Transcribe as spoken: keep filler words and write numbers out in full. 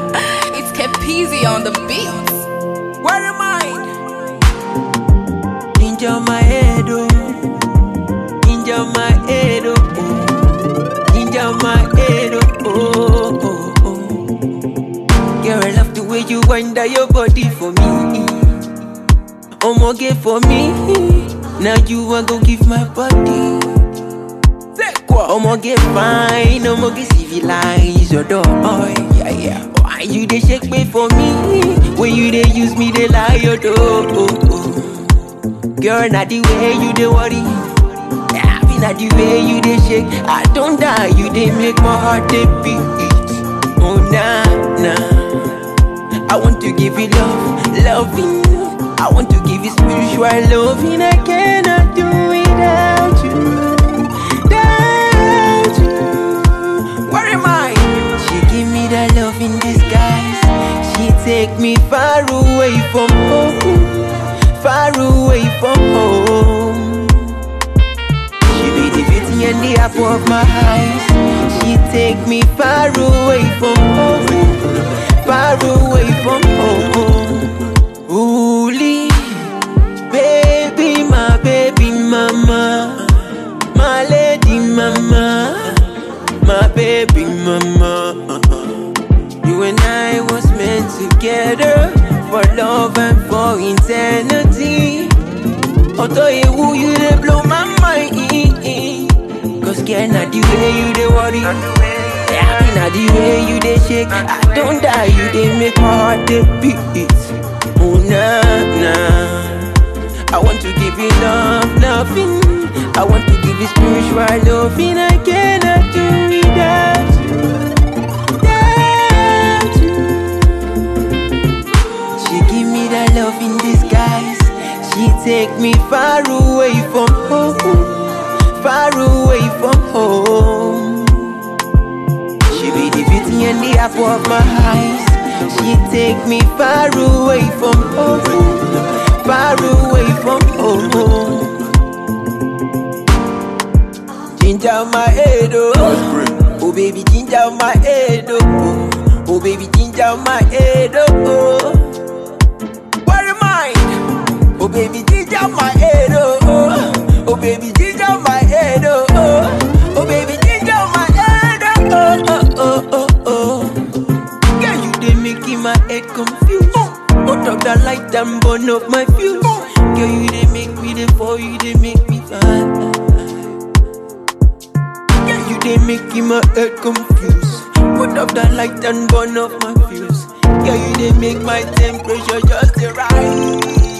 It's Kepizi on the beat. Where am I? Ginger my head, oh. Ginger my head, oh. Ginger my head, oh. oh, oh, oh. Girl, I love the way you wind down your body for me. Omoge for me. Now you want go give my body. Omoge fine, omoge civilize your door. Oh, yeah, yeah. Why you dey shake me for me? When you dey use me, they lie your door. Oh, oh. Girl, not the way you dey worry. Yeah, be not the way you dey shake. I don't die, you dey make my heart dey beat. Oh, nah, nah. I want to give you love, loving. I want to give you spiritual loving. I cannot do without you. That love in disguise. She take me far away from home, far away from home. She be the beauty and the apple of my eyes. She take me far away from home, far away from home. Holy baby, my baby mama, my lady mama, my baby mama. You and I was meant together for love and for eternity. Although you, you they blow my mind. Cause girl, not the way you they worry. Yeah, not the way you they shake. I don't die, you they make my heart they beat. Oh nah, nah. I want to give you love, loving. I want to give you spiritual loving. I cannot do without you. Love in disguise. She take me far away from home, far away from home. She be the beauty and the apple of my eyes. She take me far away from home, far away from home. Ginger my head, oh. Oh baby, ginger my head, oh. Oh baby, ginger my head, oh. Oh baby, ginger my head, oh, oh. Oh baby, ginger my head, oh, oh. Oh baby, ginger my head, oh, oh, oh, oh, oh. Girl, you dey making my head confused. Put up the light and burn up my fuse. Girl, you dey make me dey fall, you dey make me fly. Girl, you dey making my head confused. Put up the light and burn up my fuse. Girl, you dey make my temperature just rise.